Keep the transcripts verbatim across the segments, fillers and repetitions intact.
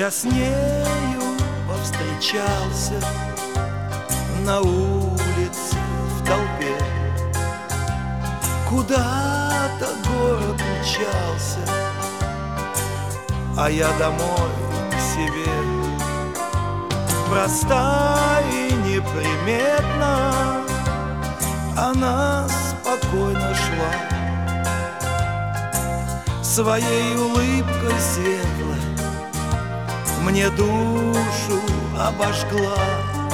Я с нею повстречался на улице в толпе. Куда-то город мчался, а я домой к себе. Проста и неприметна она спокойно шла, своей улыбкой светлой мне душу обожгла.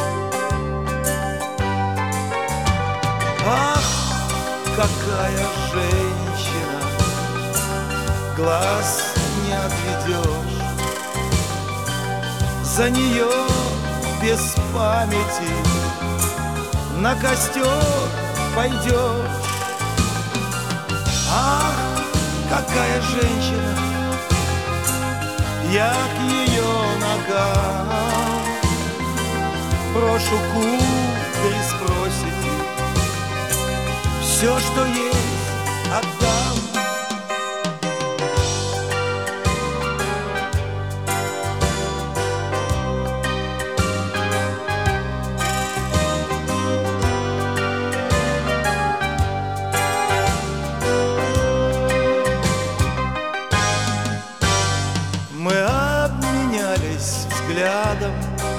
Ах, какая женщина, глаз не отведешь, за нее без памяти на костер пойдешь. Ах, какая женщина, я к ее ногам брошу кудри с проседи, все, что есть, отдам. Мы обменялись взглядом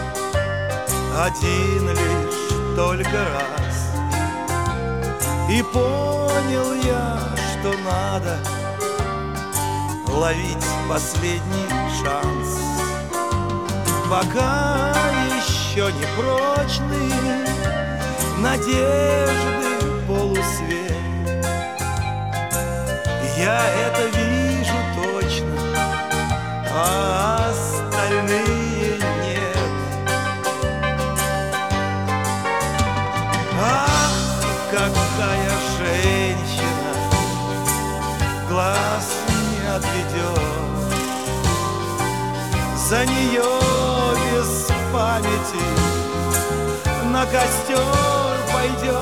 один лишь только раз, и понял я, что надо ловить последний шанс, пока еще не прочны надежды полусвет. Я это вижу точно, а остальные нет. Ах, какая женщина, глаз не отведешь, за нее без памяти на костер пойдешь.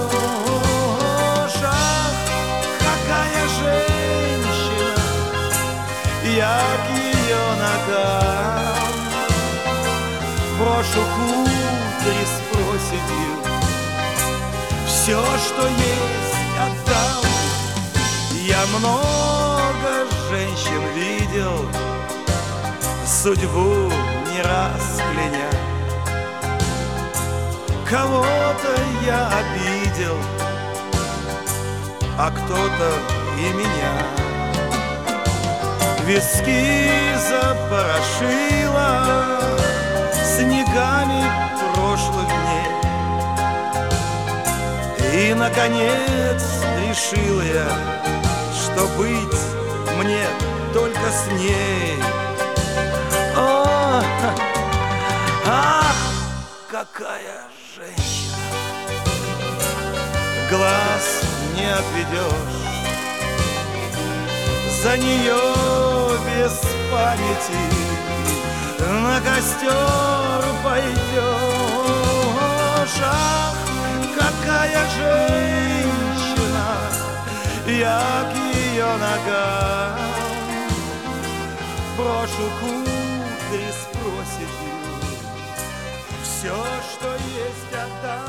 Ах, какая женщина, я к ее ногам брошу кудри с проседью, все, что есть, отдам. Я много женщин видел, судьбу не раз кляня. Кого-то я обидел, а кто-то и меня. Виски запорошила снегами прошлых дней, и, наконец, решил я, что быть мне только с ней. О, ах, какая женщина, глаз не отведешь, за нее без памяти на костер пойдешь. Ах, какая женщина, я к ее ногам брошу кудри с проседью, все, что есть, отдам.